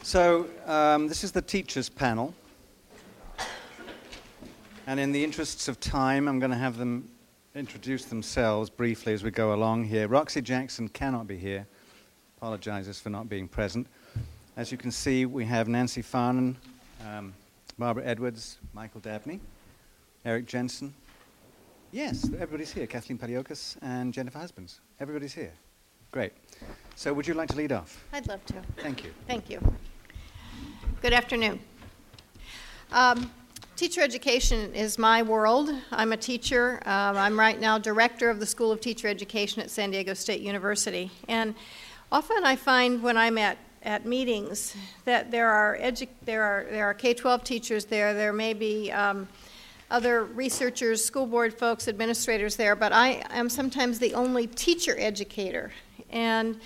This is the teachers panel. And in the interests of time, I'm going to have them introduce themselves briefly as we go along here. Roxy Jackson cannot be here. Apologizes for not being present. As you can see, we have Nancy Farnan, Barbara Edwards, Michael Dabney, Eric Jensen. Yes, everybody's here. Kathleen Paliokas and Jennifer Husbands. Everybody's here. Great. So would you like to lead off? I'd love to. Thank you. Thank you. Good afternoon. Teacher education is my world. I'm a teacher. I'm right now director of the School of Teacher Education at San Diego State University. And often I find when I'm at meetings that there are K-12 teachers there. There may be other researchers, school board folks, administrators there, but I am sometimes the only teacher educator. And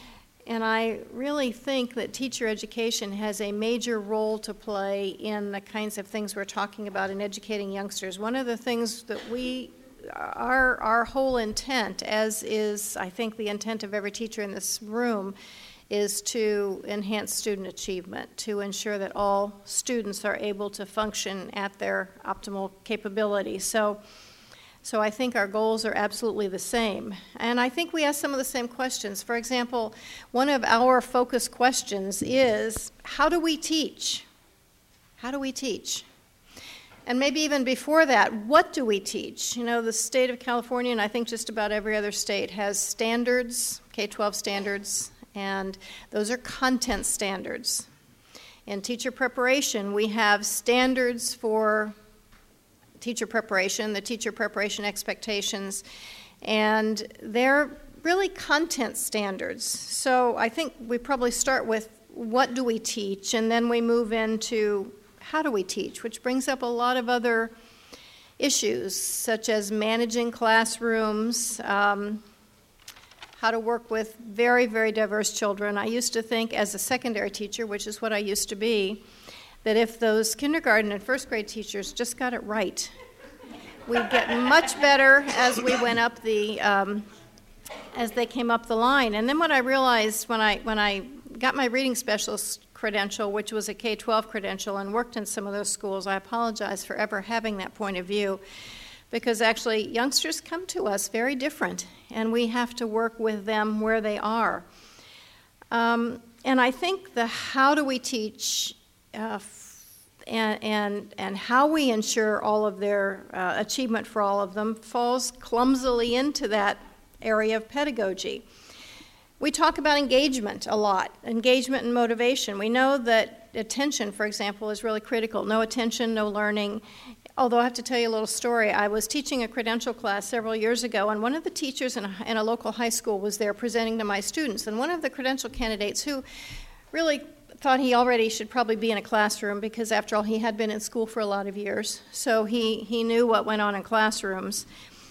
I really think that teacher education has a major role to play in the kinds of things we're talking about in educating youngsters. One of the things that our whole intent, as is I think the intent of every teacher in this room, is to enhance student achievement, to ensure that all students are able to function at their optimal capability. So I think our goals are absolutely the same. And I think we ask some of the same questions. For example, one of our focus questions is, how do we teach? How do we teach? And maybe even before that, what do we teach? You know, the state of California, and I think just about every other state, has standards, K-12 standards, and those are content standards. In teacher preparation, we have standards for teacher preparation, the teacher preparation expectations, and they're really content standards. So I think we probably start with what do we teach, and then we move into how do we teach, which brings up a lot of other issues, such as managing classrooms, how to work with very, very diverse children. I used to think as a secondary teacher, which is what I used to be, that if those kindergarten and first grade teachers just got it right, we'd get much better as we went up as they came up the line. And then what I realized when I got my reading specialist credential, which was a K-12 credential, and worked in some of those schools, I apologize for ever having that point of view, because actually youngsters come to us very different, and we have to work with them where they are. And I think the how do we teach and how we ensure all of their achievement for all of them falls clumsily into that area of pedagogy. We talk about engagement a lot, engagement and motivation. We know that attention, for example, is really critical. No attention, no learning. Although I have to tell you a little story. I was teaching a credential class several years ago, and one of the teachers in a local high school was there presenting to my students. And one of the credential candidates, who really thought he already should probably be in a classroom, because after all, he had been in school for a lot of years, so he knew what went on in classrooms.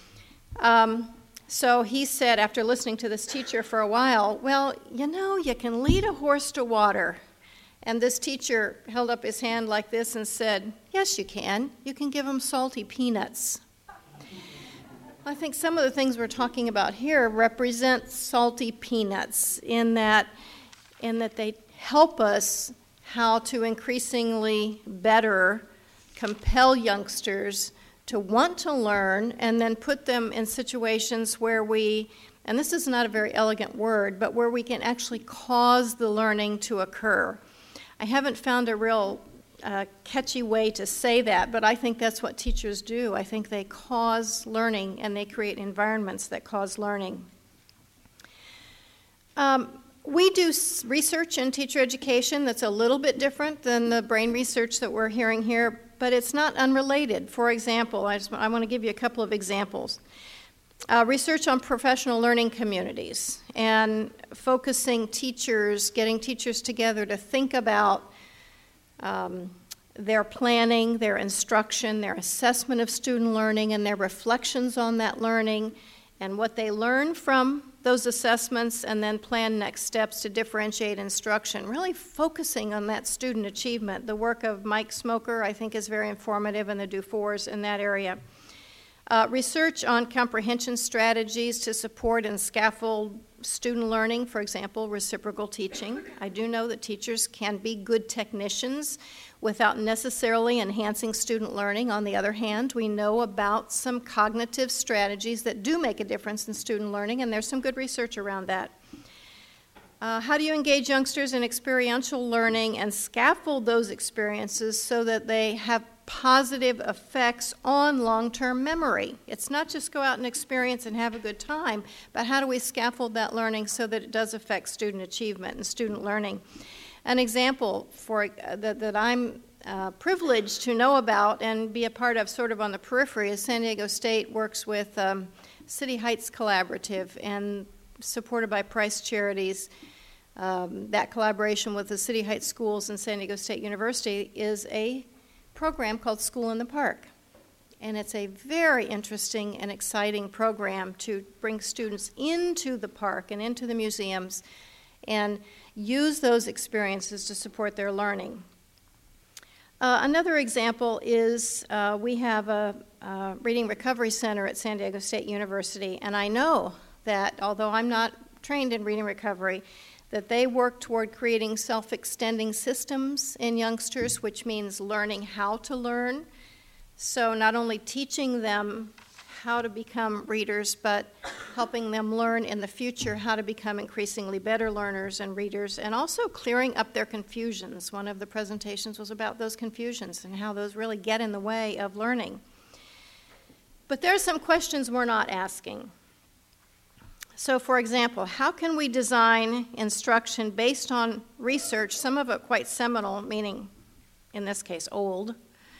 So he said, after listening to this teacher for a while, well, you know, you can lead a horse to water. And this teacher held up his hand like this and said, yes, you can. You can give them salty peanuts. I think some of the things we're talking about here represent salty peanuts in that they help us how to increasingly better compel youngsters to want to learn, and then put them in situations where we, and this is not a very elegant word, but where we can actually cause the learning to occur. I haven't found a real catchy way to say that, but I think that's what teachers do. I think they cause learning, and they create environments that cause learning. We do research in teacher education that's a little bit different than the brain research that we're hearing here, but it's not unrelated. For example, I want to give you a couple of examples. Research on professional learning communities and focusing teachers, getting teachers together to think about their planning, their instruction, their assessment of student learning, and their reflections on that learning, and what they learn from those assessments, and then plan next steps to differentiate instruction, really focusing on that student achievement. The work of Mike Smoker, I think, is very informative, and the Dufours in that area. Research on comprehension strategies to support and scaffold student learning, for example, reciprocal teaching. I do know that teachers can be good technicians without necessarily enhancing student learning. On the other hand, we know about some cognitive strategies that do make a difference in student learning, and there's some good research around that. How do you engage youngsters in experiential learning and scaffold those experiences so that they have positive effects on long-term memory? It's not just go out and experience and have a good time, but how do we scaffold that learning so that it does affect student achievement and student learning? An example that I'm privileged to know about and be a part of sort of on the periphery is San Diego State works with City Heights Collaborative and supported by Price Charities. That collaboration with the City Heights schools and San Diego State University is a program called School in the Park. And it's a very interesting and exciting program to bring students into the park and into the museums and use those experiences to support their learning. Another example is we have a Reading Recovery Center at San Diego State University, and I know that although I'm not trained in reading recovery, that they work toward creating self-extending systems in youngsters, which means learning how to learn. So not only teaching them how to become readers, but helping them learn in the future how to become increasingly better learners and readers, and also clearing up their confusions. One of the presentations was about those confusions and how those really get in the way of learning. But there are some questions we're not asking. So, for example, how can we design instruction based on research, some of it quite seminal, meaning, in this case, old,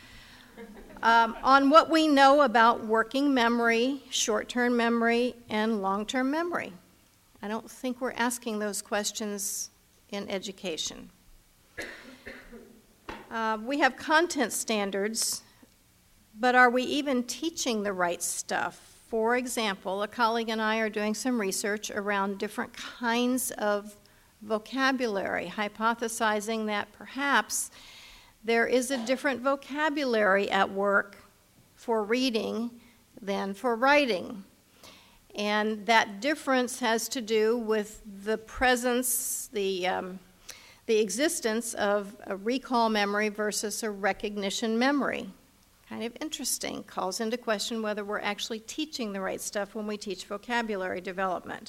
on what we know about working memory, short-term memory, and long-term memory? I don't think we're asking those questions in education. We have content standards, but are we even teaching the right stuff? For example, a colleague and I are doing some research around different kinds of vocabulary, hypothesizing that perhaps there is a different vocabulary at work for reading than for writing. And that difference has to do with the presence, the existence of a recall memory versus a recognition memory. Kind of interesting, calls into question whether we're actually teaching the right stuff when we teach vocabulary development.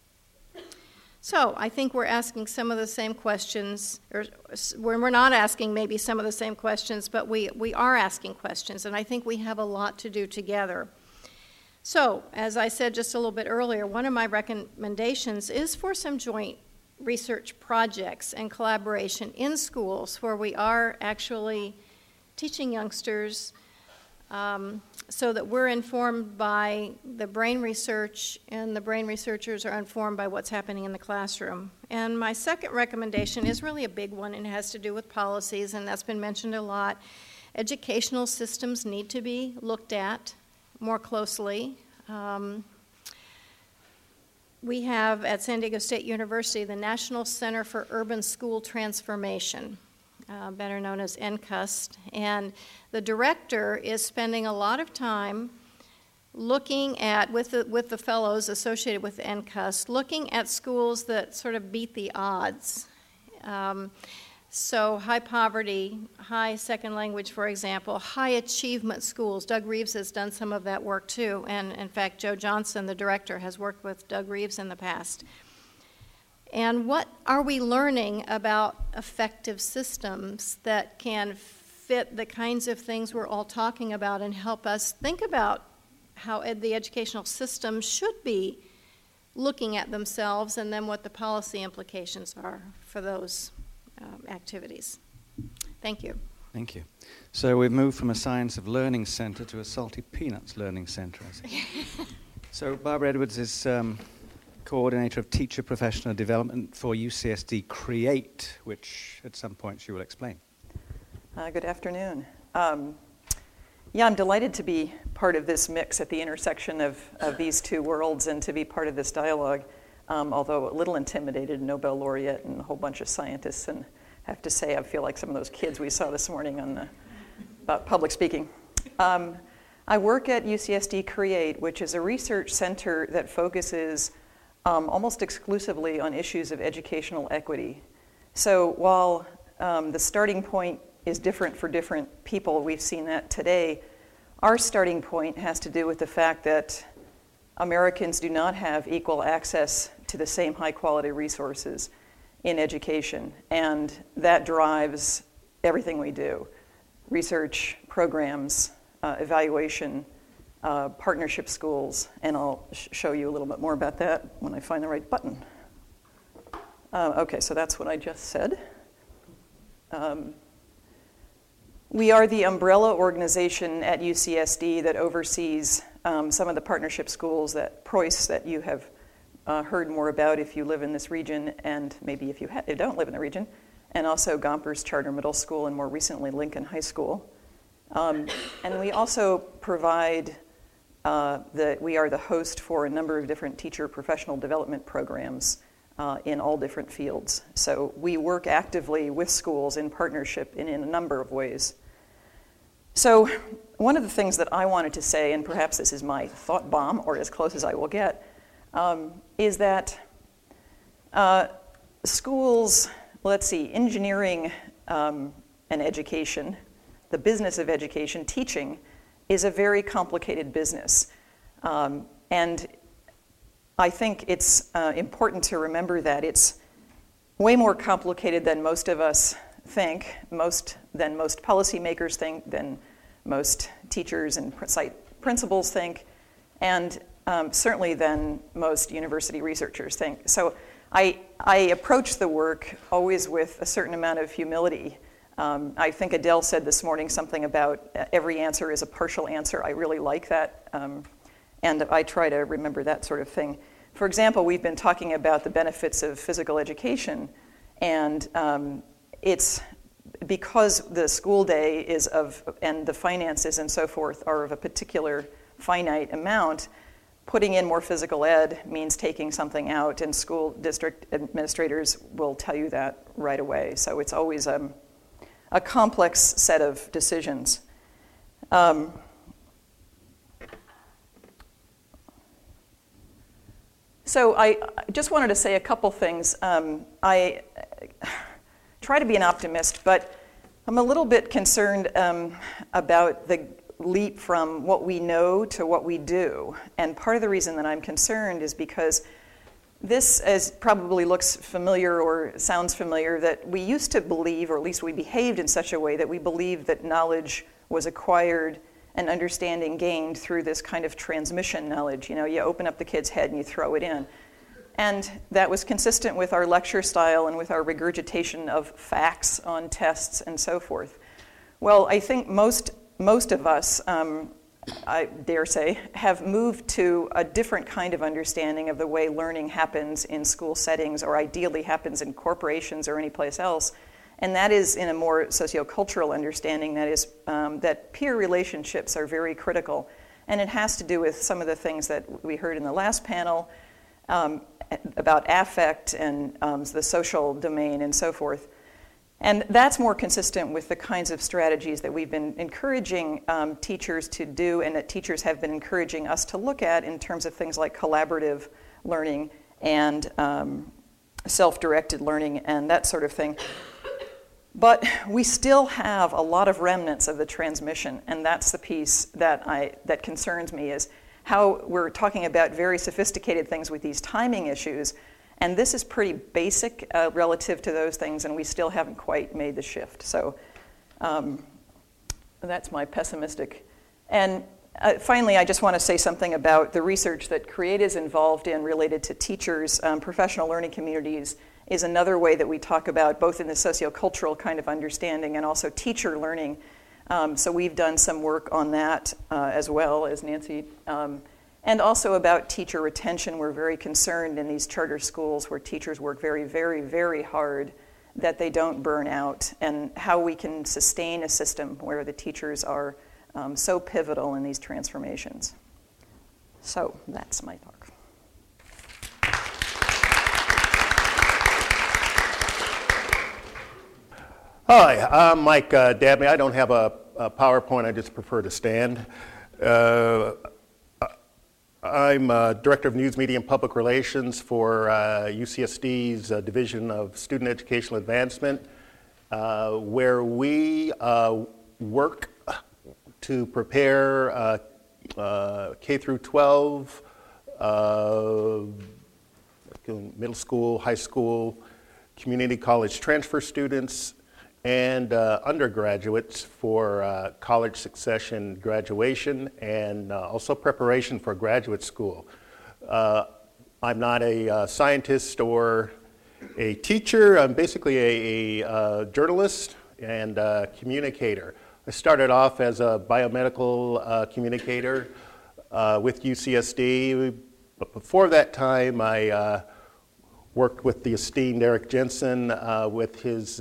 So I think we're asking some of the same questions, or when we're not asking maybe some of the same questions, but we are asking questions, and I think we have a lot to do together. So, as I said just a little bit earlier, one of my recommendations is for some joint research projects and collaboration in schools where we are actually teaching youngsters so that we're informed by the brain research and the brain researchers are informed by what's happening in the classroom. And my second recommendation is really a big one and it has to do with policies, and that's been mentioned a lot. Educational systems need to be looked at more closely. We have at San Diego State University the National Center for Urban School Transformation, better known as NCUST, and the director is spending a lot of time looking at, with the fellows associated with NCUST, looking at schools that sort of beat the odds. So high poverty, high second language, for example, high achievement schools. Doug Reeves has done some of that work too, and in fact, Joe Johnson, the director, has worked with Doug Reeves in the past. And what are we learning about effective systems that can fit the kinds of things we're all talking about and help us think about how the educational system should be looking at themselves and then what the policy implications are for those activities. Thank you. Thank you. So we've moved from a Science of Learning Center to a Salty Peanuts Learning Center, I see. So Barbara Edwards is Coordinator of Teacher Professional Development for UCSD CREATE, which at some point she will explain. Good afternoon. I'm delighted to be part of this mix at the intersection of these two worlds and to be part of this dialogue, although a little intimidated, Nobel laureate and a whole bunch of scientists, and I have to say I feel like some of those kids we saw this morning about public speaking. I work at UCSD Create, which is a research center that focuses almost exclusively on issues of educational equity. So while the starting point is different for different people, we've seen that today, our starting point has to do with the fact that Americans do not have equal access to the same high-quality resources in education, and that drives everything we do. Research, programs, evaluation, partnership schools, and I'll show you a little bit more about that when I find the right button. Okay, so that's what I just said. We are the umbrella organization at UCSD that oversees some of the partnership schools, that Preuss, that you have heard more about if you live in this region, and maybe if you don't live in the region, and also Gompers Charter Middle School, and more recently Lincoln High School. And we also provide, we are the host for a number of different teacher professional development programs in all different fields. So we work actively with schools in partnership in a number of ways. So one of the things that I wanted to say, and perhaps this is my thought bomb, or as close as I will get, is that schools, let's see, engineering and education, the business of education, teaching, is a very complicated business. And I think it's important to remember that it's way more complicated than most of us think, than most policymakers think, than most teachers and site principals think, and certainly than most university researchers think. So I approach the work always with a certain amount of humility. I think Adele said this morning something about every answer is a partial answer. I really like that, and I try to remember that sort of thing. For example, we've been talking about the benefits of physical education, and it's because the school day is and the finances and so forth are of a particular finite amount. Putting in more physical ed means taking something out, and school district administrators will tell you that right away. So it's always a complex set of decisions. So I just wanted to say a couple things. I try to be an optimist, but I'm a little bit concerned about the leap from what we know to what we do. And part of the reason that I'm concerned is because this probably looks familiar or sounds familiar, that we used to believe, or at least we behaved in such a way that we believed that knowledge was acquired and understanding gained through this kind of transmission knowledge. You know, you open up the kid's head and you throw it in. And that was consistent with our lecture style and with our regurgitation of facts on tests and so forth. Well, I think most of us, I dare say, have moved to a different kind of understanding of the way learning happens in school settings, or ideally happens in corporations or any place else. And that is in a more sociocultural understanding, that is that peer relationships are very critical. And it has to do with some of the things that we heard in the last panel about affect and the social domain and so forth. And that's more consistent with the kinds of strategies that we've been encouraging teachers to do, and that teachers have been encouraging us to look at in terms of things like collaborative learning and self-directed learning and that sort of thing. But we still have a lot of remnants of the transmission, and that's the piece that concerns me, is how we're talking about very sophisticated things with these timing issues, and this is pretty basic relative to those things, and we still haven't quite made the shift. So that's my pessimistic. And finally, I just want to say something about the research that CREATE is involved in related to teachers. Professional learning communities is another way that we talk about, both in the sociocultural kind of understanding and also teacher learning. So we've done some work on that as well, as Nancy. And also about teacher retention. We're very concerned in these charter schools where teachers work very, very, very hard that they don't burn out, and how we can sustain a system where the teachers are so pivotal in these transformations. So that's my talk. Hi, I'm Mike Dabney. I don't have a PowerPoint. I just prefer to stand. I'm Director of News, Media, and Public Relations for UCSD's Division of Student Educational Advancement, where we work to prepare K through 12, middle school, high school, community college transfer students, and undergraduates for college succession graduation and also preparation for graduate school. I'm not a scientist or a teacher. I'm basically a journalist and communicator. I started off as a biomedical communicator with UCSD, but before that time I worked with the esteemed Eric Jensen with his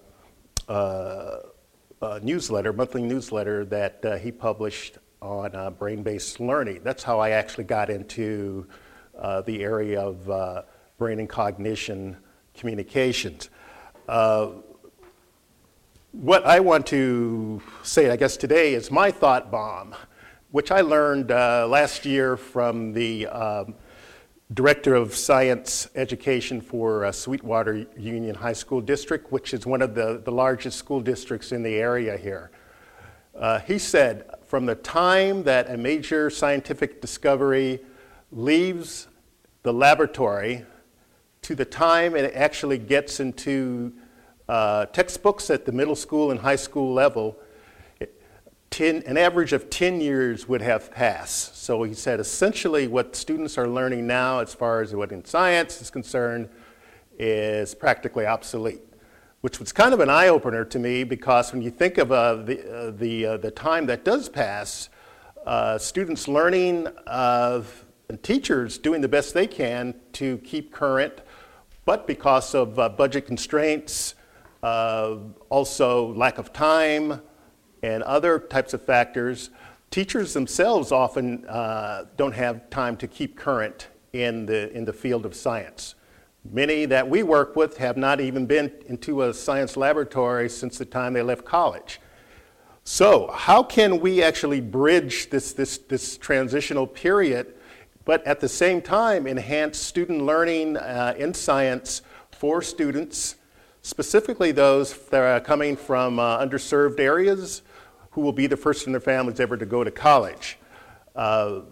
newsletter, monthly newsletter that he published on brain-based learning. That's how I actually got into the area of brain and cognition communications. What I want to say, I guess today, is my thought bomb, which I learned last year from the Director of Science Education for Sweetwater Union High School District, which is one of the largest school districts in the area here. He said, from the time that a major scientific discovery leaves the laboratory to the time it actually gets into textbooks at the middle school and high school level, an average of 10 years would have passed. So he said essentially what students are learning now as far as what in science is concerned is practically obsolete, which was kind of an eye-opener to me, because when you think of the time that does pass, students learning and teachers doing the best they can to keep current, but because of budget constraints, also lack of time, and other types of factors, teachers themselves often don't have time to keep current in the field of science. Many that we work with have not even been into a science laboratory since the time they left college. So how can we actually bridge this transitional period, but at the same time enhance student learning in science for students, specifically those that are coming from underserved areas, who will be the first in their families ever to go to college? And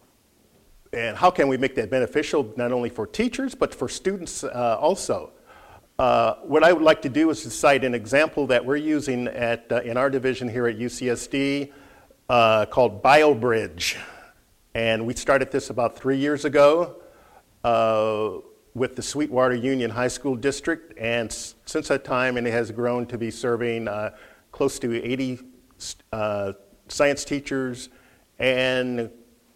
how can we make that beneficial not only for teachers, but for students also? What I would like to do is to cite an example that we're using in our division here at UCSD called BioBridge. And we started this about 3 years ago with the Sweetwater Union High School District. And since that time, it has grown to be serving close to 80 science teachers and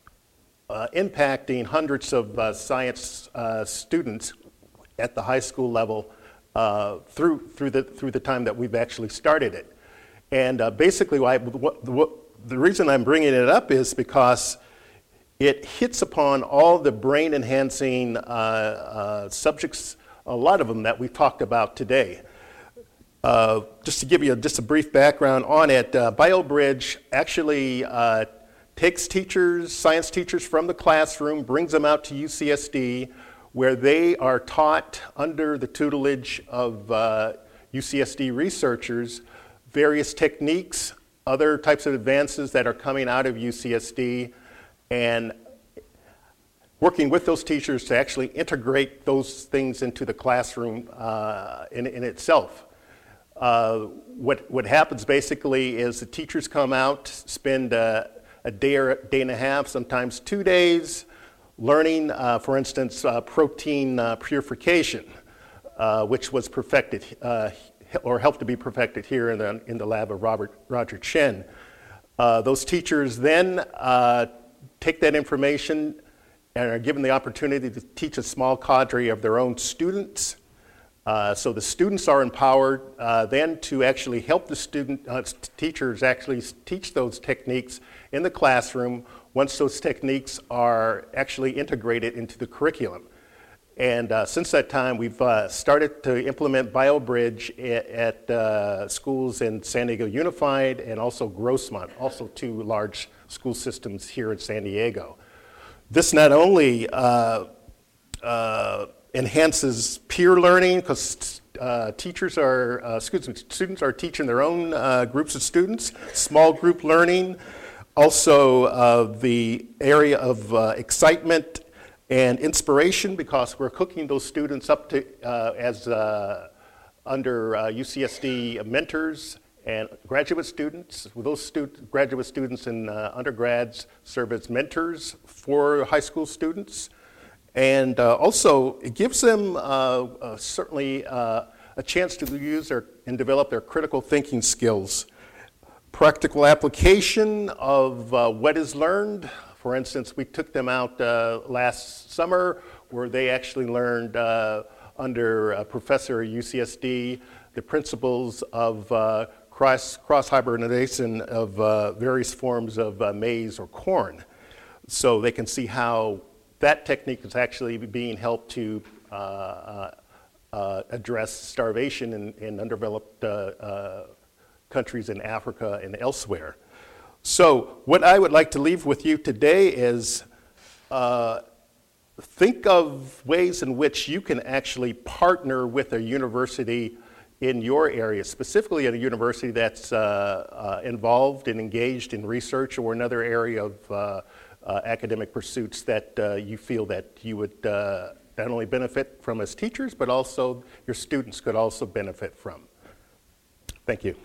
impacting hundreds of science students at the high school level through the time that we've actually started it. And basically, the reason I'm bringing it up is because it hits upon all the brain-enhancing subjects, a lot of them that we've talked about today. Just to give you just a brief background on it, BioBridge actually takes teachers, science teachers from the classroom, brings them out to UCSD, where they are taught under the tutelage of UCSD researchers various techniques, other types of advances that are coming out of UCSD, and working with those teachers to actually integrate those things into the classroom in itself. What happens basically is the teachers come out, spend a day or a day and a half, sometimes 2 days, learning, for instance, protein purification, which was perfected or helped to be perfected here in the lab of Roger Chen. Those teachers then take that information and are given the opportunity to teach a small cadre of their own students. So the students are empowered then to actually help the teachers actually teach those techniques in the classroom once those techniques are actually integrated into the curriculum. And since that time, we've started to implement BioBridge at schools in San Diego Unified and also Grossmont, also two large school systems here in San Diego. This not only enhances peer learning because students are teaching their own groups of students, small group learning, also the area of excitement and inspiration because we're hooking those students up to as under UCSD mentors and graduate students. Those graduate students and undergrads serve as mentors for high school students. And also, it gives them certainly a chance to use and develop their critical thinking skills. Practical application of what is learned. For instance, we took them out last summer where they actually learned under a professor at UCSD the principles of cross-hybridization of various forms of maize or corn. So they can see how that technique is actually being helped to address starvation in undeveloped countries in Africa and elsewhere. So what I would like to leave with you today is think of ways in which you can actually partner with a university in your area, specifically at a university that's involved and engaged in research or another area of academic pursuits that you feel that you would not only benefit from as teachers, but also your students could also benefit from. Thank you.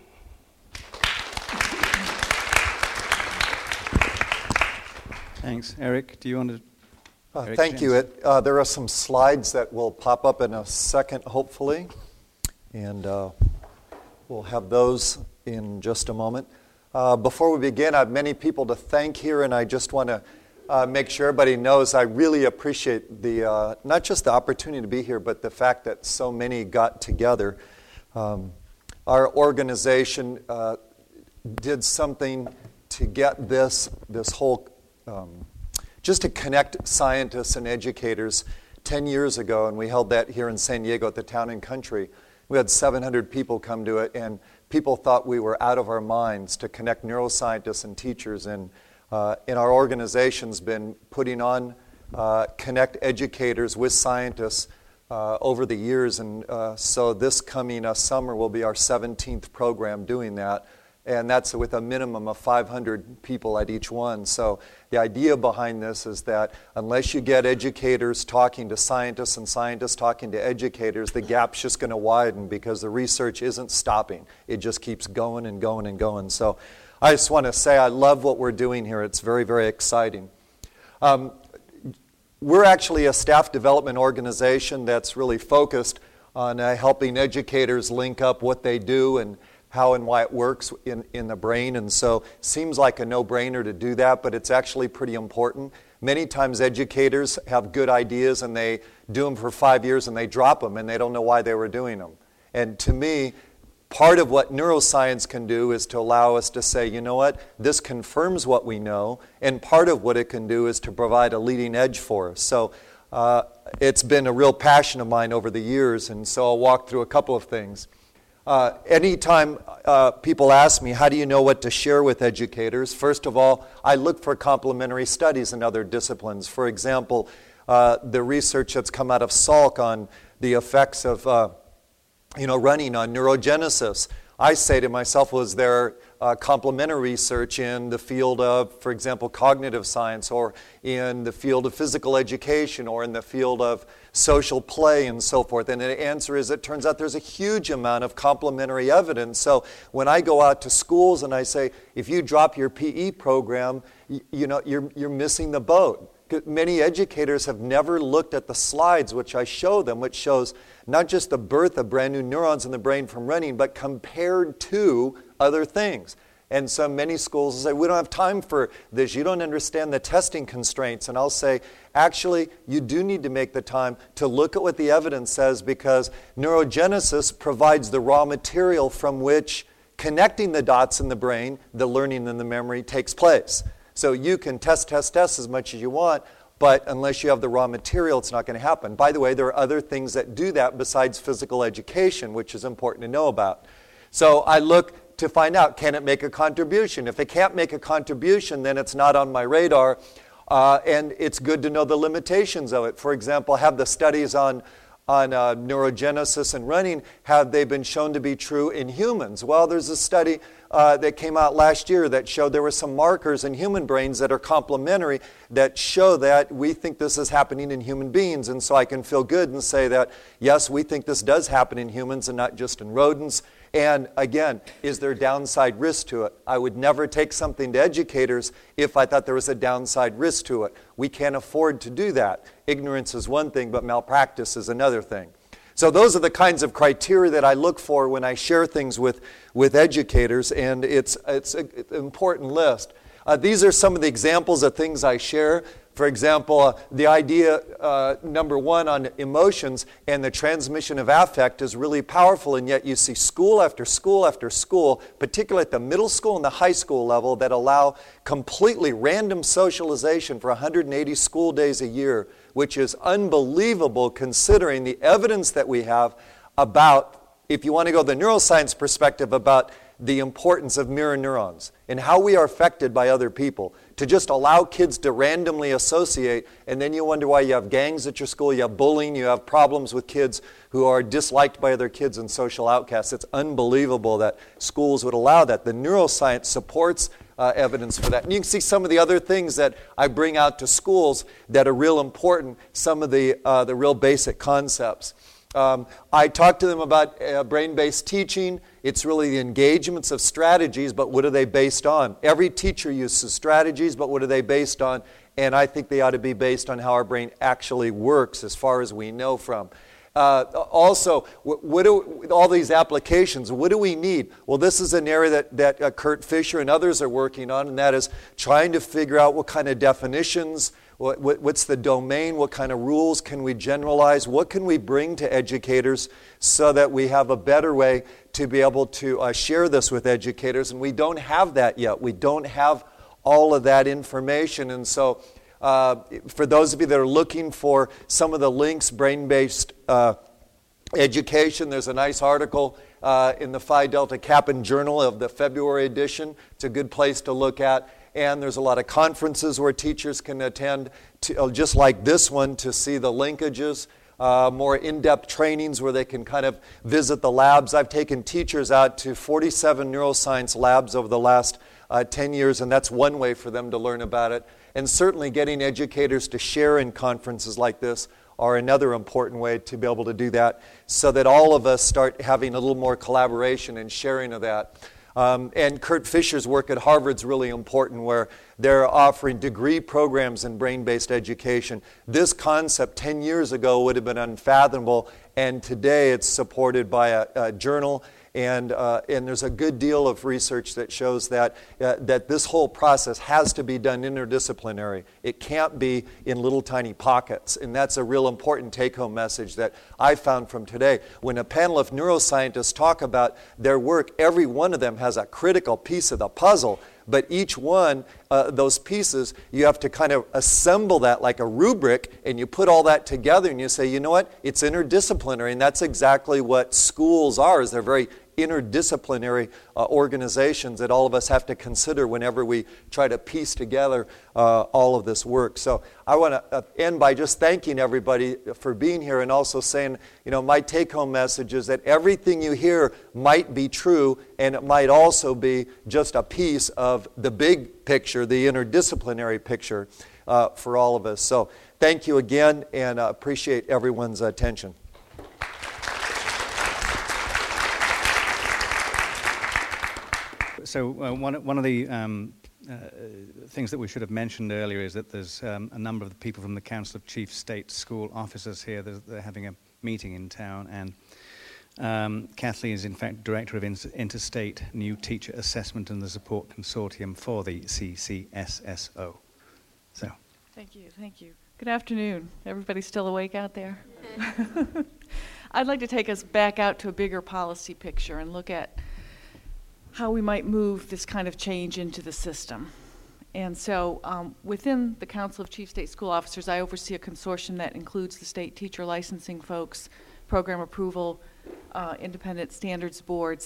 Thanks. Eric, do you want to? Thank you. There are some slides that will pop up in a second, hopefully, and we'll have those in just a moment. Before we begin, I have many people to thank here, and I just want to make sure everybody knows I really appreciate the not just the opportunity to be here, but the fact that so many got together. Our organization did something to get this whole just to connect scientists and educators 10 years ago, and we held that here in San Diego at the Town and Country. We had 700 people come to it, and people thought we were out of our minds to connect neuroscientists and teachers. And our organization's been putting on connect educators with scientists over the years, and so this coming summer will be our 17th program doing that. And that's with a minimum of 500 people at each one. So the idea behind this is that unless you get educators talking to scientists and scientists talking to educators, the gap's just going to widen because the research isn't stopping. It just keeps going and going and going. So I just want to say I love what we're doing here. It's very, very exciting. We're actually a staff development organization that's really focused on helping educators link up what they do and how and why it works in the brain. And so it seems like a no-brainer to do that, but it's actually pretty important. Many times educators have good ideas and they do them for 5 years and they drop them and they don't know why they were doing them. And to me, part of what neuroscience can do is to allow us to say, you know what, this confirms what we know, and part of what it can do is to provide a leading edge for us. So it's been a real passion of mine over the years, and so I'll walk through a couple of things. Anytime people ask me, how do you know what to share with educators? First of all, I look for complementary studies in other disciplines. For example, the research that's come out of Salk on the effects of running on neurogenesis. I say to myself, was there complementary research in the field of, for example, cognitive science, or in the field of physical education, or in the field of social play and so forth? And the answer is, it turns out there's a huge amount of complementary evidence. So when I go out to schools and I say, if you drop your PE program, you're missing the boat. Many educators have never looked at the slides which I show them, which shows not just the birth of brand new neurons in the brain from running, but compared to other things. And so many schools say, we don't have time for this. You don't understand the testing constraints. And I'll say, actually, you do need to make the time to look at what the evidence says, because neurogenesis provides the raw material from which connecting the dots in the brain, the learning and the memory, takes place. So you can test as much as you want, but unless you have the raw material, it's not going to happen. By the way, there are other things that do that besides physical education, which is important to know about. So I look to find out, can it make a contribution? If it can't make a contribution, then it's not on my radar, and it's good to know the limitations of it. For example, have the studies on neurogenesis and running, have they been shown to be true in humans? Well, there's a study that came out last year that showed there were some markers in human brains that are complementary that show that we think this is happening in human beings. And so I can feel good and say that, yes, we think this does happen in humans and not just in rodents. And again, is there downside risk to it? I would never take something to educators if I thought there was a downside risk to it. We can't afford to do that. Ignorance is one thing, but malpractice is another thing. So those are the kinds of criteria that I look for when I share things with educators, and it's an important list. These are some of the examples of things I share. For example, the idea, number one, on emotions and the transmission of affect is really powerful, and yet you see school after school after school, particularly at the middle school and the high school level, that allow completely random socialization for 180 school days a year, which is unbelievable considering the evidence that we have about, if you want to go the neuroscience perspective, about the importance of mirror neurons and how we are affected by other people. To just allow kids to randomly associate, and then you wonder why you have gangs at your school, you have bullying, you have problems with kids who are disliked by other kids and social outcasts. It's unbelievable that schools would allow that. The neuroscience supports evidence for that. And you can see some of the other things that I bring out to schools that are real important, some of the real basic concepts. I talk to them about brain-based teaching. It's really the engagements of strategies, but what are they based on? Every teacher uses strategies, but what are they based on? And I think they ought to be based on how our brain actually works as far as we know from. Also, all these applications, what do we need? Well, this is an area that Kurt Fisher and others are working on, and that is trying to figure out what kind of definitions, what's the domain, what kind of rules can we generalize, what can we bring to educators so that we have a better way to be able to share this with educators. And we don't have that yet. We don't have all of that information. And so for those of you that are looking for some of the links, brain-based education, there's a nice article in the Phi Delta Kappa Journal of the February edition. It's a good place to look at. And there's a lot of conferences where teachers can attend, just like this one, to see the linkages, more in-depth trainings where they can kind of visit the labs. I've taken teachers out to 47 neuroscience labs over the last 10 years, and that's one way for them to learn about it. And certainly getting educators to share in conferences like this are another important way to be able to do that, so that all of us start having a little more collaboration and sharing of that. And Kurt Fisher's work at Harvard's really important, where they're offering degree programs in brain-based education. This concept 10 years ago would have been unfathomable, and today it's supported by a journal, and there's a good deal of research that shows that this whole process has to be done interdisciplinary. It can't be in little tiny pockets, and that's a real important take-home message that I found from today. When a panel of neuroscientists talk about their work, every one of them has a critical piece of the puzzle, but each one, those pieces, you have to kind of assemble that like a rubric, and you put all that together and you say, you know what, it's interdisciplinary, and that's exactly what schools are, is they're very interdisciplinary organizations that all of us have to consider whenever we try to piece together all of this work. So I want to end by just thanking everybody for being here, and also saying, my take-home message is that everything you hear might be true, and it might also be just a piece of the big picture, the interdisciplinary picture for all of us. So thank you again, and appreciate everyone's attention. So one of the things that we should have mentioned earlier is that there's a number of the people from the Council of Chief State School Officers here. They're having a meeting in town, and Kathleen is in fact Director of Interstate New Teacher Assessment and the Support Consortium for the CCSSO. So. Thank you. Good afternoon. Everybody still awake out there? I'd like to take us back out to a bigger policy picture and look at how we might move this kind of change into the system. And so within the Council of Chief State School Officers, I oversee a consortium that includes the state teacher licensing folks, program approval, independent standards boards,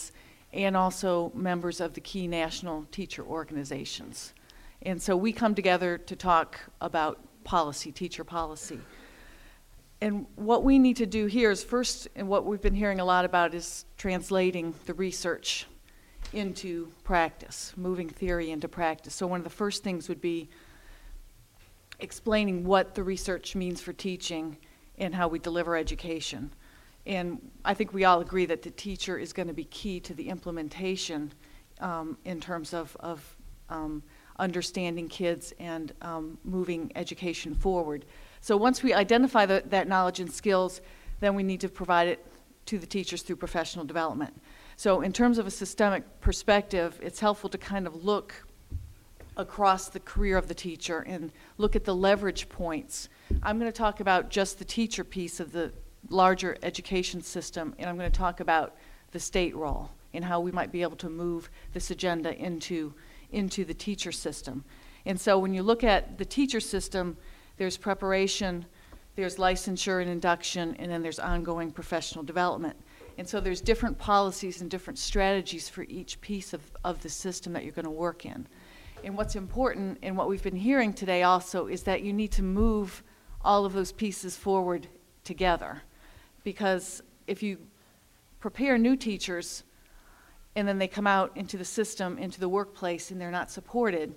and also members of the key national teacher organizations. And so we come together to talk about policy, teacher policy. And what we need to do here is first, and what we've been hearing a lot about, is translating the research into practice, moving theory into practice. So one of the first things would be explaining what the research means for teaching and how we deliver education. And I think we all agree that the teacher is going to be key to the implementation in terms of understanding kids and moving education forward. So once we identify that knowledge and skills, then we need to provide it to the teachers through professional development. So in terms of a systemic perspective, it's helpful to kind of look across the career of the teacher and look at the leverage points. I'm going to talk about just the teacher piece of the larger education system, and I'm going to talk about the state role and how we might be able to move this agenda into the teacher system. And so when you look at the teacher system, there's preparation, there's licensure and induction, and then there's ongoing professional development. And so there's different policies and different strategies for each piece of the system that you're going to work in. And what's important, and what we've been hearing today also, is that you need to move all of those pieces forward together. Because if you prepare new teachers and then they come out into the system, into the workplace, and they're not supported,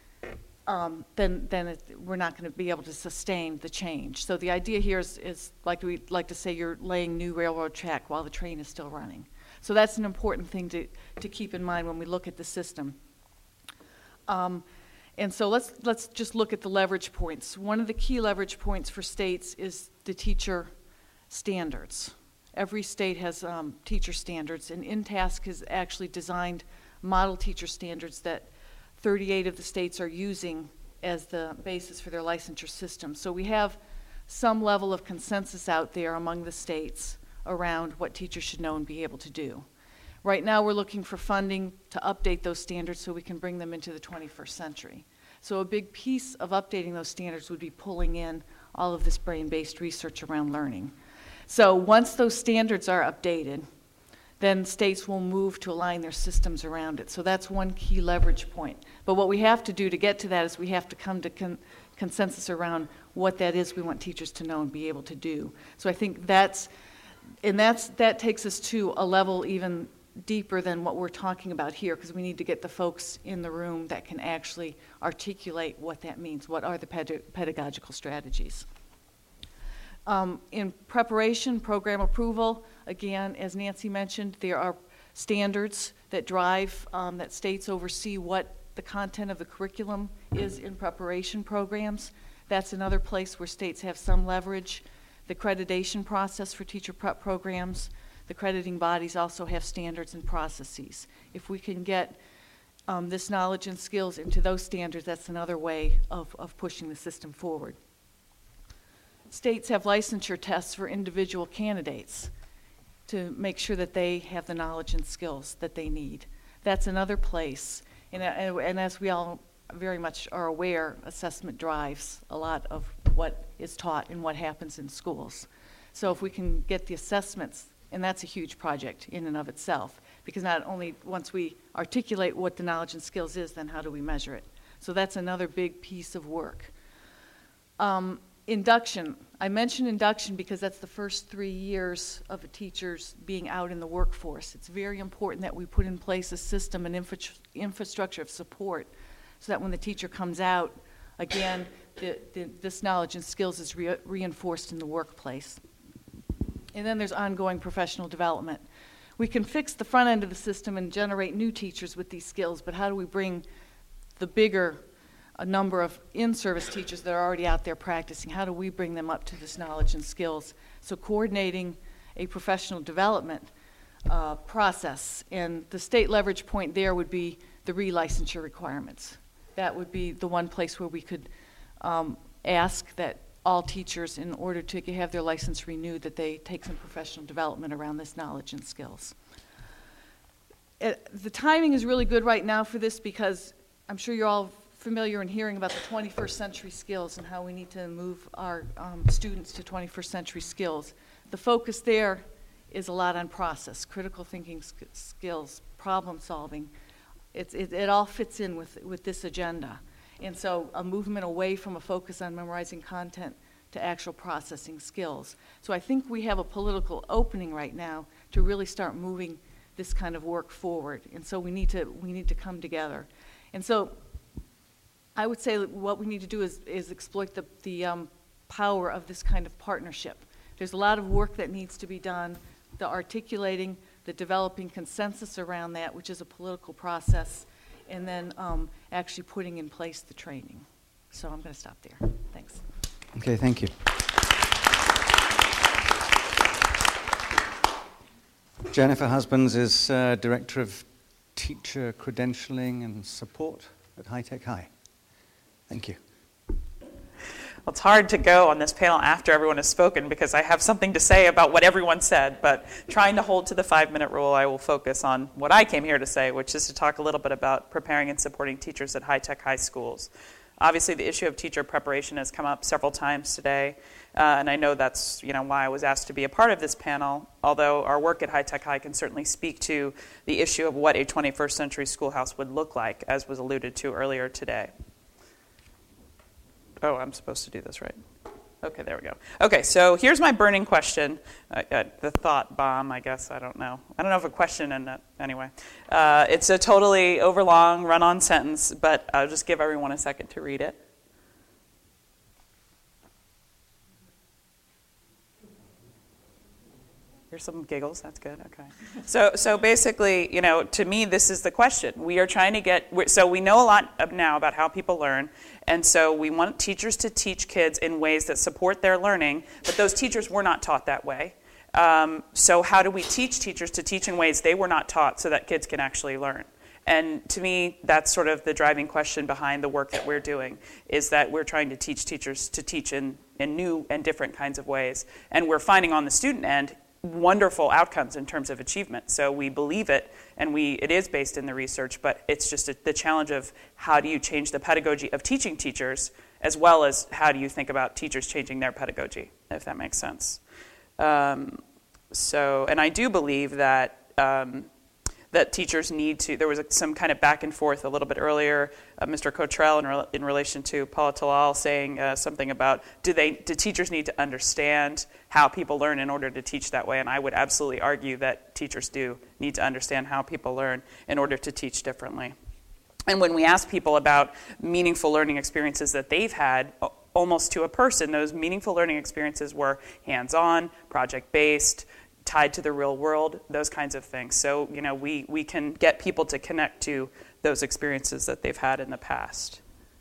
then we're not going to be able to sustain the change. So the idea here is like we like to say, you're laying new railroad track while the train is still running. So that's an important thing to keep in mind when we look at the system. And so let's just look at the leverage points. One of the key leverage points for states is the teacher standards. Every state has teacher standards, and InTask has actually designed model teacher standards that 38 of the states are using as the basis for their licensure system. So we have some level of consensus out there among the states around what teachers should know and be able to do. Right now we're looking for funding to update those standards so we can bring them into the 21st century. So a big piece of updating those standards would be pulling in all of this brain-based research around learning. So once those standards are updated, then states will move to align their systems around it. So that's one key leverage point. But what we have to do to get to that is we have to come to consensus around what that is we want teachers to know and be able to do. So I think that takes us to a level even deeper than what we're talking about here, because we need to get the folks in the room that can actually articulate what that means. What are the pedagogical strategies? In preparation, program approval, again, as Nancy mentioned, there are standards that drive, that states oversee what the content of the curriculum is in preparation programs. That's another place where states have some leverage. The accreditation process for teacher prep programs, the accrediting bodies also have standards and processes. If we can get this knowledge and skills into those standards, that's another way of pushing the system forward. States have licensure tests for individual candidates to make sure that they have the knowledge and skills that they need. That's another place. And as we all very much are aware, assessment drives a lot of what is taught and what happens in schools. So if we can get the assessments, and that's a huge project in and of itself, because not only once we articulate what the knowledge and skills is, then how do we measure it? So that's another big piece of work. Induction. I mentioned induction because that's the first 3 years of a teacher's being out in the workforce. It's very important that we put in place a system and infrastructure of support so that when the teacher comes out, again, this knowledge and skills is reinforced in the workplace. And then there's ongoing professional development. We can fix the front end of the system and generate new teachers with these skills, but how do we bring the bigger a number of in-service teachers that are already out there practicing? How do we bring them up to this knowledge and skills? So coordinating a professional development process, and the state leverage point there would be the relicensure requirements. That would be the one place where we could ask that all teachers, in order to have their license renewed, that they take some professional development around this knowledge and skills. The timing is really good right now for this because I'm sure you're all familiar in hearing about the 21st century skills and how we need to move our students to 21st century skills. The focus there is a lot on process, critical thinking skills, problem solving. It all fits in with this agenda. And so a movement away from a focus on memorizing content to actual processing skills. So I think we have a political opening right now to really start moving this kind of work forward. And so we need to come together. And so I would say that what we need to do is exploit the power of this kind of partnership. There's a lot of work that needs to be done, the articulating, the developing consensus around that, which is a political process, and then actually putting in place the training. So I'm going to stop there. Thanks. Okay, thank you. Jennifer Husbands is Director of Teacher Credentialing and Support at High Tech High. Thank you. Well, it's hard to go on this panel after everyone has spoken because I have something to say about what everyone said, but trying to hold to the 5-minute rule, I will focus on what I came here to say, which is to talk a little bit about preparing and supporting teachers at high-tech high schools. Obviously, the issue of teacher preparation has come up several times today, and I know that's why I was asked to be a part of this panel, although our work at High Tech High can certainly speak to the issue of what a 21st century schoolhouse would look like, as was alluded to earlier today. Oh, I'm supposed to do this, right? Okay, there we go. Okay, so here's my burning question. The thought bomb, I guess. I don't know. I don't know if a question in it. Anyway. It's a totally overlong, run-on sentence, but I'll just give everyone a second to read it. Here's some giggles. That's good. Okay. So basically, to me, this is the question. We are trying to so we know a lot now about how people learn, and so we want teachers to teach kids in ways that support their learning, but those teachers were not taught that way. So how do we teach teachers to teach in ways they were not taught so that kids can actually learn? And to me, that's sort of the driving question behind the work that we're doing, is that we're trying to teach teachers to teach in new and different kinds of ways. And we're finding on the student end wonderful outcomes in terms of achievement. So we believe it, and it is based in the research, but it's just the challenge of how do you change the pedagogy of teaching teachers, as well as how do you think about teachers changing their pedagogy, if that makes sense. And I do believe that that teachers need to, there was some kind of back and forth a little bit earlier, Mr. Cottrell in relation to Paula Talal saying something about, do teachers need to understand how people learn in order to teach that way? And I would absolutely argue that teachers do need to understand how people learn in order to teach differently. And when we ask people about meaningful learning experiences that they've had, almost to a person, those meaningful learning experiences were hands-on, project-based, tied to the real world, those kinds of things. So, we can get people to connect to those experiences that they've had in the past.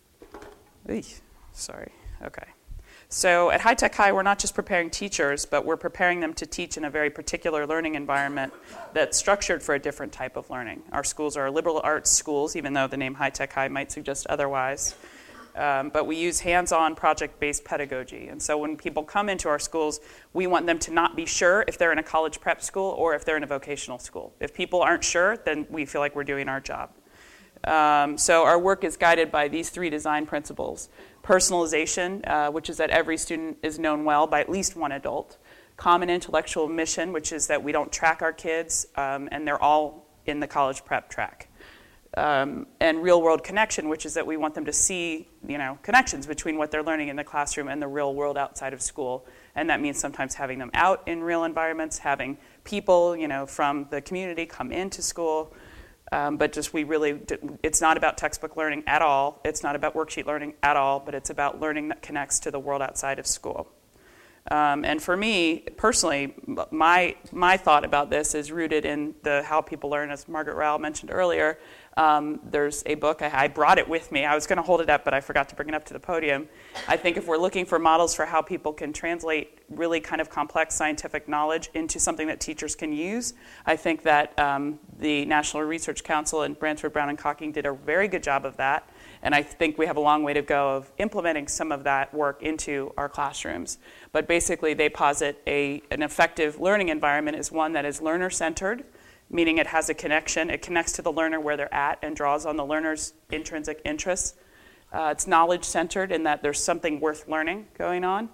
Sorry. Okay. So at High Tech High, we're not just preparing teachers, but we're preparing them to teach in a very particular learning environment that's structured for a different type of learning. Our schools are liberal arts schools, even though the name High Tech High might suggest otherwise. But we use hands-on project-based pedagogy. And so when people come into our schools, we want them to not be sure if they're in a college prep school or if they're in a vocational school. If people aren't sure, then we feel like we're doing our job. So our work is guided by these 3 design principles. Personalization, which is that every student is known well by at least one adult. Common intellectual mission, which is that we don't track our kids, and they're all in the college prep track. And real-world connection, which is that we want them to see, connections between what they're learning in the classroom and the real world outside of school. And that means sometimes having them out in real environments, having people, from the community come into school. But it's not about textbook learning at all. It's not about worksheet learning at all, but it's about learning that connects to the world outside of school. And for me, personally, my thought about this is rooted in the How People Learn, as Margaret Rowell mentioned earlier. There's a book, I brought it with me. I was going to hold it up, but I forgot to bring it up to the podium. I think if we're looking for models for how people can translate really kind of complex scientific knowledge into something that teachers can use, I think that the National Research Council and Bransford, Brown, and Cocking did a very good job of that. And I think we have a long way to go of implementing some of that work into our classrooms. But basically, they posit an effective learning environment is one that is learner-centered, meaning it has a connection. It connects to the learner where they're at and draws on the learner's intrinsic interests. It's knowledge-centered in that there's something worth learning going on.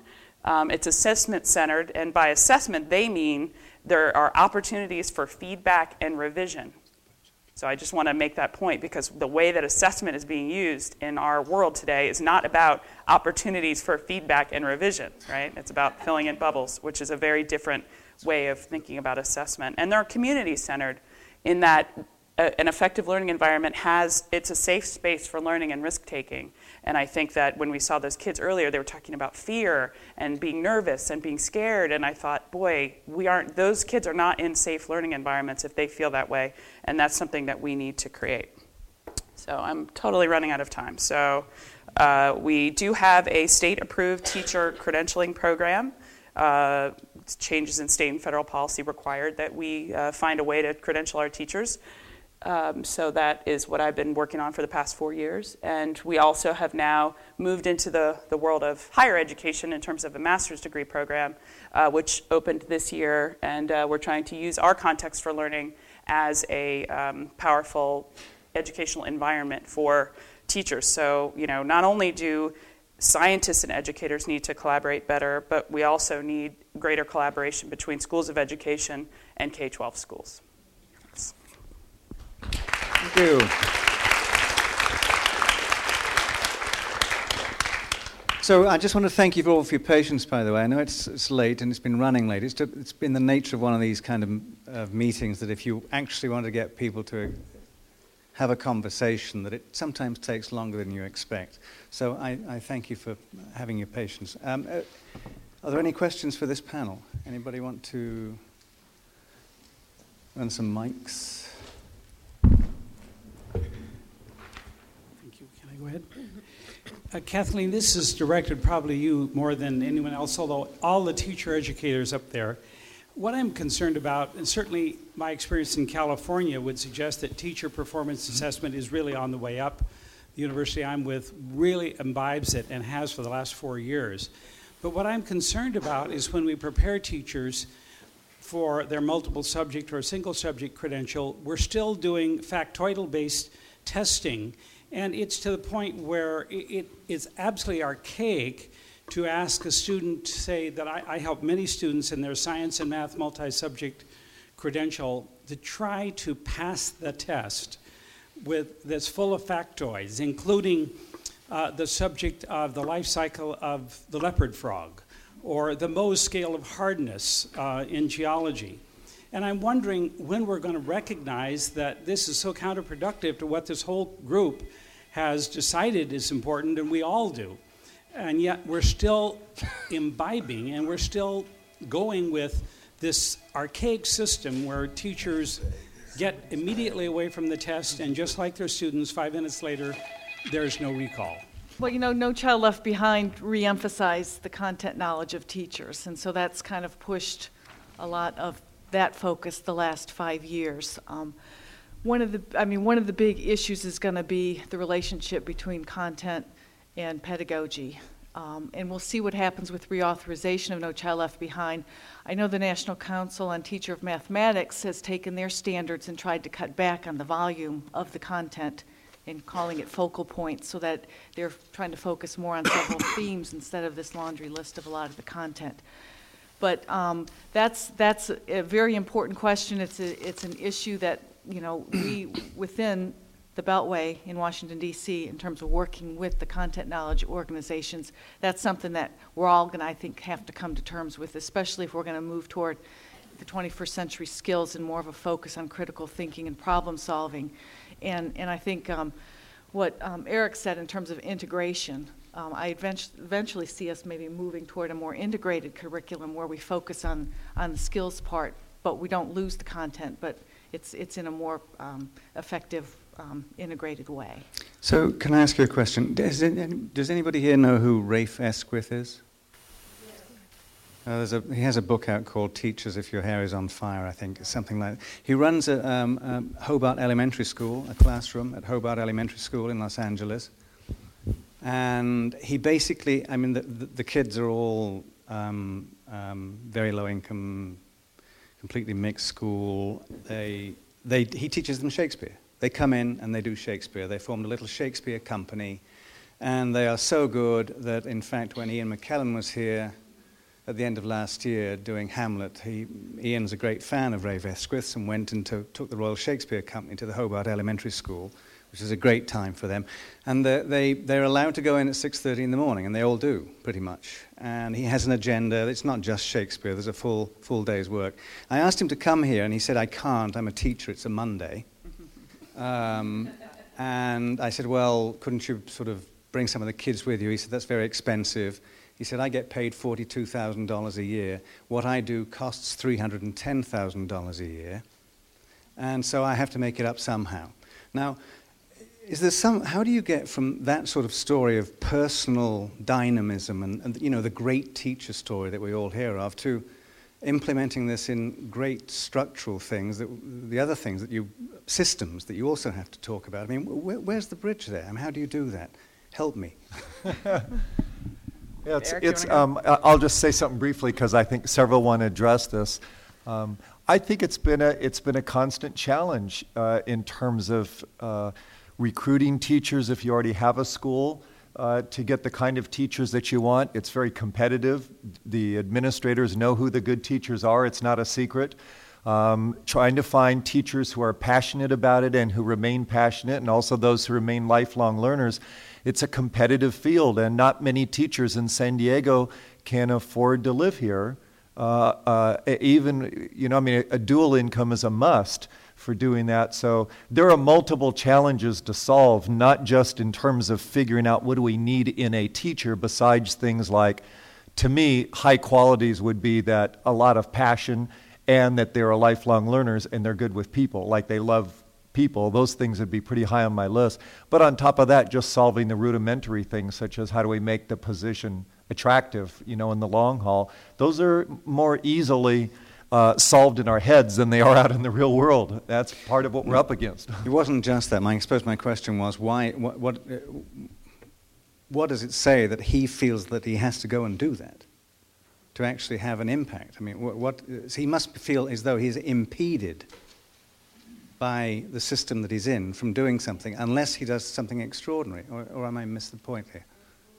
It's assessment-centered, and by assessment, they mean there are opportunities for feedback and revision. So I just want to make that point, because the way that assessment is being used in our world today is not about opportunities for feedback and revision, right? It's about filling in bubbles, which is a very different way of thinking about assessment. And they're community-centered in that an effective learning environment it's a safe space for learning and risk-taking. And I think that when we saw those kids earlier, they were talking about fear and being nervous and being scared. And I thought, boy, those kids are not in safe learning environments if they feel that way. And that's something that we need to create. So I'm totally running out of time. So we do have a state-approved teacher credentialing program. Changes in state and federal policy required that we find a way to credential our teachers. So that is what I've been working on for the past 4 years. And we also have now moved into the world of higher education in terms of a master's degree program, which opened this year. And we're trying to use our context for learning as a powerful educational environment for teachers. So, not only do scientists and educators need to collaborate better, but we also need greater collaboration between schools of education and K-12 schools. Thank you. So I just want to thank you all for your patience, by the way. I know it's late and it's been running late. It's been the nature of one of these kind of meetings that if you actually want to get people to have a conversation, that it sometimes takes longer than you expect. So I thank you for having your patience. Are there any questions for this panel? Anybody want to run some mics? Go ahead. Kathleen, this is directed probably you more than anyone else, although all the teacher educators up there. What I'm concerned about, and certainly my experience in California would suggest that teacher performance assessment is really on the way up. The university I'm with really imbibes it and has for the last 4 years. But what I'm concerned about is when we prepare teachers for their multiple subject or single subject credential, we're still doing factoidal-based testing. And it's to the point where it is absolutely archaic to ask a student to say that I help many students in their science and math multi-subject credential to try to pass the test that's full of factoids, including the subject of the life cycle of the leopard frog or the Mohs scale of hardness in geology. And I'm wondering when we're going to recognize that this is so counterproductive to what this whole group has decided is important, and we all do. And yet we're still imbibing, and we're still going with this archaic system where teachers get immediately away from the test, and just like their students, 5 minutes later, there's no recall. Well, No Child Left Behind re-emphasized the content knowledge of teachers, and so that's kind of pushed a lot of that focus the last 5 years. One of the big issues is going to be the relationship between content and pedagogy. And we'll see what happens with reauthorization of No Child Left Behind. I know the National Council on Teacher of Mathematics has taken their standards and tried to cut back on the volume of the content and calling it focal points so that they're trying to focus more on several themes instead of this laundry list of a lot of the content. But that's a very important question. It's an issue that we within the Beltway in Washington, D.C., in terms of working with the content knowledge organizations, that's something that we're all going to, I think, have to come to terms with, especially if we're going to move toward the 21st century skills and more of a focus on critical thinking and problem solving. And I think what Eric said in terms of integration, I eventually see us maybe moving toward a more integrated curriculum where we focus on the skills part, but we don't lose the content, but it's in a more effective, integrated way. So can I ask you a question? Does anybody here know who Rafe Esquith is? He has a book out called Teachers If Your Hair Is on Fire, I think, something like that. He runs a Hobart Elementary School, a classroom at Hobart Elementary School in Los Angeles. And he basically, the kids are all very low income, completely mixed school. He teaches them Shakespeare. They come in and they do Shakespeare. They formed a little Shakespeare company. And they are so good that, in fact, when Ian McKellen was here at the end of last year doing Hamlet. Ian's a great fan of Ray Vesquith and went and took the Royal Shakespeare Company to the Hobart Elementary School, which is a great time for them. And they're allowed to go in at 6:30 in the morning, and they all do, pretty much. And he has an agenda. It's not just Shakespeare. There's a full day's work. I asked him to come here, and he said, I can't. I'm a teacher. It's a Monday. And I said, well, couldn't you sort of bring some of the kids with you? He said, that's very expensive. He said, I get paid $42,000 a year. What I do costs $310,000 a year. And so I have to make it up somehow. Now, how do you get from that sort of story of personal dynamism and the great teacher story that we all hear of to implementing this in great structural things, the other things systems that you also have to talk about? I mean, where's the bridge there? I mean, how do you do that? Help me. Yeah, I'll just say something briefly because I think several want to address this. I think it's been a constant challenge in terms of recruiting teachers if you already have a school to get the kind of teachers that you want. It's very competitive. The administrators know who the good teachers are. It's not a secret. Trying to find teachers who are passionate about it and who remain passionate, and also those who remain lifelong learners. It's a competitive field, and not many teachers in San Diego can afford to live here. A dual income is a must for doing that. So there are multiple challenges to solve, not just in terms of figuring out what do we need in a teacher, besides things like, to me, high qualities would be that a lot of passion and that they're lifelong learners and they're good with people, like they love people. Those things would be pretty high on my list. But on top of that, just solving the rudimentary things, such as how do we make the position attractive, in the long haul. Those are more easily solved in our heads than they are out in the real world. That's part of what we're up against. It wasn't just that. I suppose my question was, why? What does it say that he feels that he has to go and do that to actually have an impact? I mean, he must feel as though he's impeded by the system that he's in from doing something, unless he does something extraordinary. Or am I missed the point here?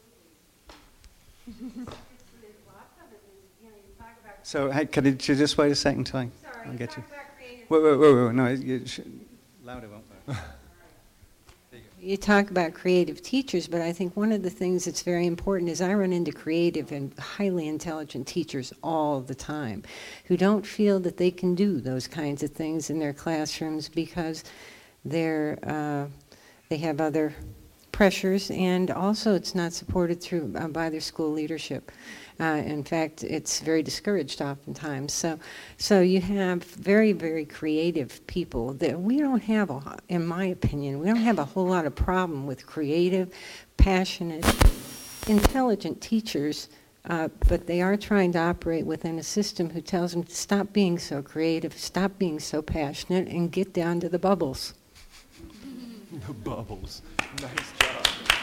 So, hey, could you just wait a second till I'll get you? Whoa, no, louder won't work. You talk about creative teachers, but I think one of the things that's very important is I run into creative and highly intelligent teachers all the time who don't feel that they can do those kinds of things in their classrooms because they have other pressures, and also it's not supported through by their school leadership. In fact, it's very discouraged oftentimes. So you have very, very creative people that we don't have, in my opinion, we don't have a whole lot of problem with creative, passionate, intelligent teachers, but they are trying to operate within a system who tells them to stop being so creative, stop being so passionate, and get down to the bubbles. The bubbles. Nice job.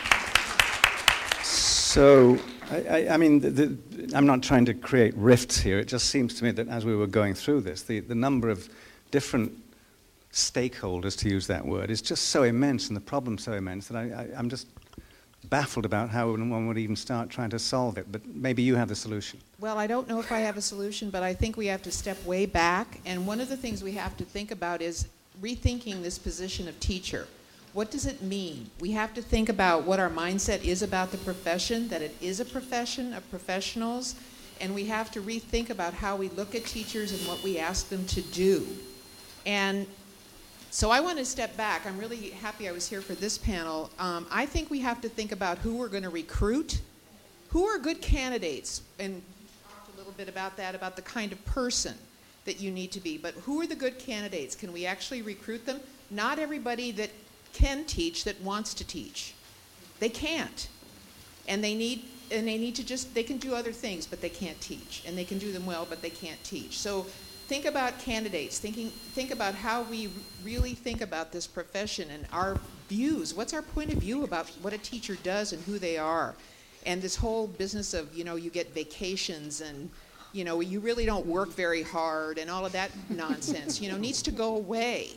So, I mean, I'm not trying to create rifts here. It just seems to me that as we were going through this, the number of different stakeholders, to use that word, is just so immense and the problem so immense that I'm just baffled about how one would even start trying to solve it. But maybe you have the solution. Well, I don't know if I have a solution, but I think we have to step way back. And one of the things we have to think about is rethinking this position of teacher. What does it mean? We have to think about what our mindset is about the profession, that it is a profession of professionals, and we have to rethink about how we look at teachers and what we ask them to do. And so I want to step back. I'm really happy I was here for this panel. I think we have to think about who we're going to recruit, who are good candidates, and talked a little bit about that, about the kind of person that you need to be. But who are the good candidates? Can we actually recruit them? Not everybody that can teach that wants to teach. They can't. And they need to they can do other things, but they can't teach. And they can do them well, but they can't teach. So think about candidates. Think about how we really think about this profession and our views. What's our point of view about what a teacher does and who they are? And this whole business of, you get vacations and, you really don't work very hard and all of that nonsense, needs to go away.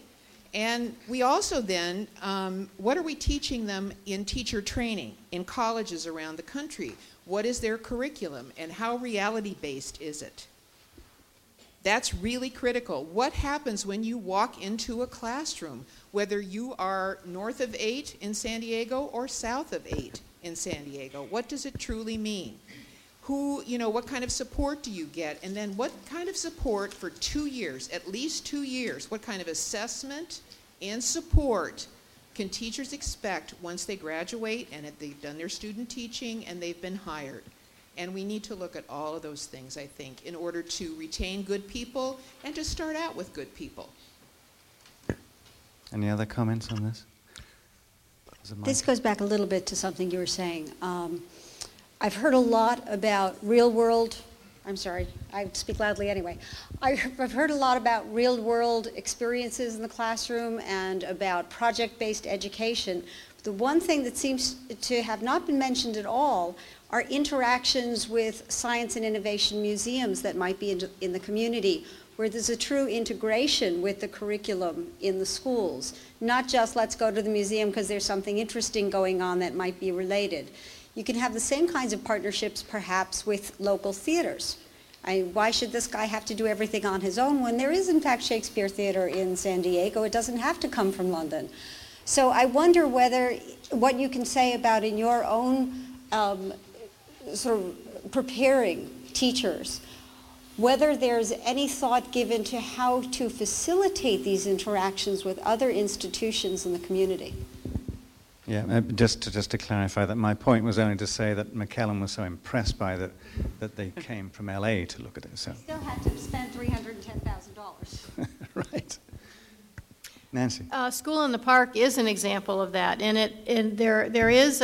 And we also then, what are we teaching them in teacher training in colleges around the country? What is their curriculum and how reality-based is it? That's really critical. What happens when you walk into a classroom, whether you are north of 8 in San Diego or south of 8 in San Diego? What does it truly mean? What kind of support do you get? And then what kind of support for 2 years, at least 2 years, what kind of assessment and support can teachers expect once they graduate and they've done their student teaching and they've been hired? And we need to look at all of those things, I think, in order to retain good people and to start out with good people. Any other comments on this? This goes back a little bit to something you were saying. I've heard a lot about real-world, I'm sorry, I speak loudly anyway. I've heard a lot about real-world experiences in the classroom and about project-based education. The one thing that seems to have not been mentioned at all are interactions with science and innovation museums that might be in the community, where there's a true integration with the curriculum in the schools. Not just let's go to the museum because there's something interesting going on that might be related. You can have the same kinds of partnerships perhaps with local theaters. Why should this guy have to do everything on his own when there is in fact Shakespeare Theatre in San Diego? It doesn't have to come from London. So I wonder what you can say about in your own sort of preparing teachers, whether there's any thought given to how to facilitate these interactions with other institutions in the community. Yeah, just to clarify that my point was only to say that McKellen was so impressed by that they came from LA to look at it. So still had to spend $310,000. Right. Nancy. School in the Park is an example of that, and there is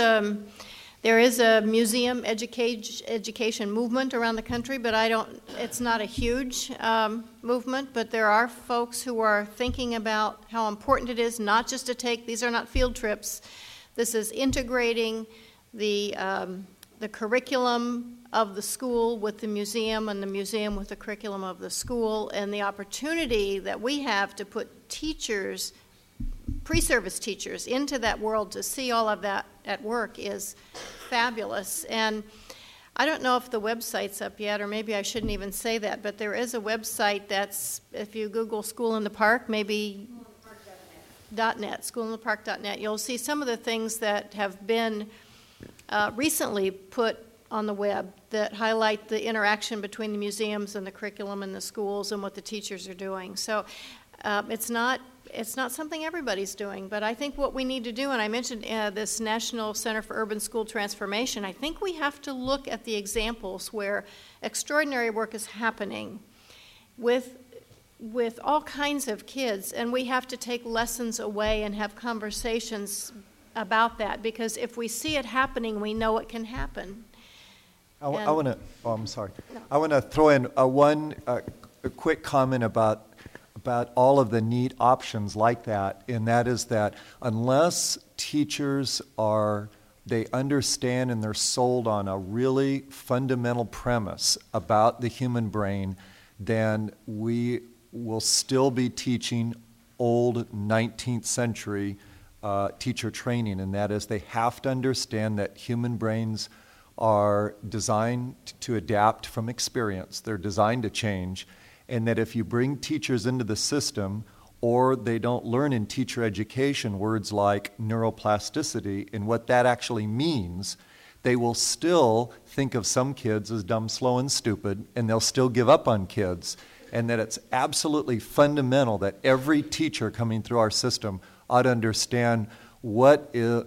a museum education movement around the country, but it's not a huge movement, but there are folks who are thinking about how important it is not just to take, these are not field trips, this is integrating the curriculum of the school with the museum and the museum with the curriculum of the school, and the opportunity that we have to put teachers, pre-service teachers, into that world to see all of that at work is fabulous. And I don't know if the website's up yet, or maybe I shouldn't even say that, but there is a website that's, if you Google School in the Park, maybe .net, schoolinthepark.net, you'll see some of the things that have been recently put on the web that highlight the interaction between the museums and the curriculum and the schools and what the teachers are doing. So it's not something everybody's doing, but I think what we need to do, and I mentioned this National Center for Urban School Transformation, I think we have to look at the examples where extraordinary work is happening with all kinds of kids, and we have to take lessons away and have conversations about that, because if we see it happening, we know it can happen. I want to, I'm sorry. No. I want to throw in a quick comment about all of the neat options like that, and that is that unless teachers they understand and they're sold on a really fundamental premise about the human brain, then we will still be teaching old 19th century teacher training, and that is they have to understand that human brains are designed to adapt from experience. They're designed to change, and that if you bring teachers into the system, or they don't learn in teacher education words like neuroplasticity and what that actually means, they will still think of some kids as dumb, slow, and stupid, and they'll still give up on kids. And that it's absolutely fundamental that every teacher coming through our system ought to understand what is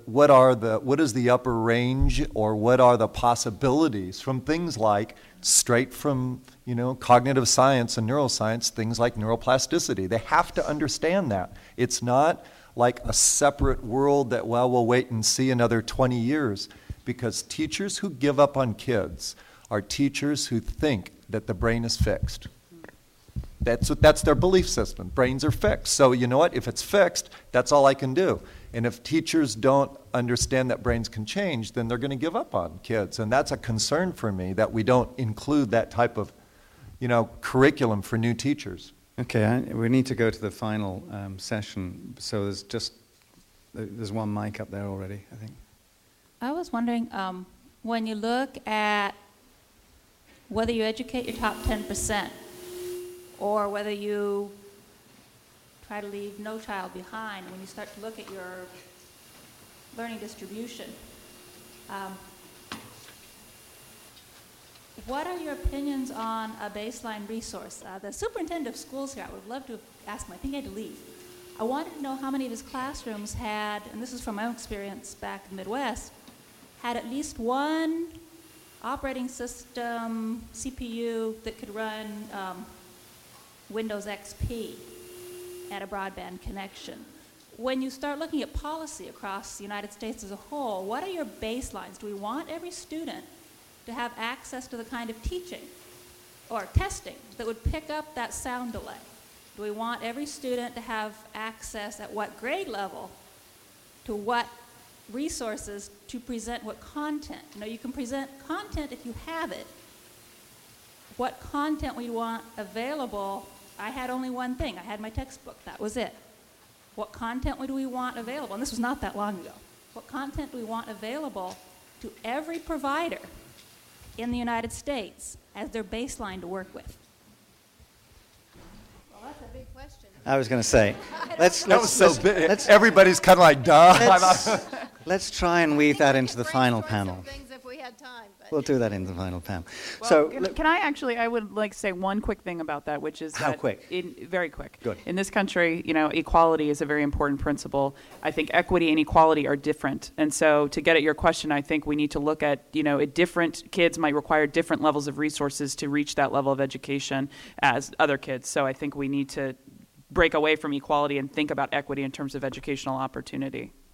the upper range, or what are the possibilities from things like, straight from cognitive science and neuroscience, things like neuroplasticity. They have to understand that. It's not like a separate world that, we'll wait and see another 20 years, because teachers who give up on kids are teachers who think that the brain is fixed. That's their belief system. Brains are fixed. So you know what? If it's fixed, that's all I can do. And if teachers don't understand that brains can change, then they're going to give up on kids. And that's a concern for me, that we don't include that type of, curriculum for new teachers. Okay, we need to go to the final session. So there's one mic up there already, I think. I was wondering, when you look at whether you educate your top 10% or whether you try to leave no child behind, when you start to look at your learning distribution, what are your opinions on a baseline resource? The superintendent of schools here, I would love to ask him, I think I had to leave. I wanted to know how many of his classrooms had, and this is from my own experience back in the Midwest, had at least one operating system, CPU, that could run Windows XP at a broadband connection. When you start looking at policy across the United States as a whole, what are your baselines? Do we want every student to have access to the kind of teaching or testing that would pick up that sound delay? Do we want every student to have access at what grade level to what resources to present what content? You know, you can present content if you have it. What content we want available, I had only one thing. I had my textbook. That was it. What content do we want available? And this was not that long ago. What content do we want available to every provider in the United States as their baseline to work with? Well, that's a big question. I was going to say, everybody's kind of like, duh. Let's try and weave that into the final panel. Things if we had time, but We'll do that in the final panel. Well, So, can I actually, I would like to say one quick thing about that, which is How that quick? Very quick. Good. In this country, you know, equality is a very important principle. I think equity and equality are different. And so to get at your question, I think we need to look at, you know, different kids might require different levels of resources to reach that level of education as other kids. So I think we need to break away from equality and think about equity in terms of educational opportunity.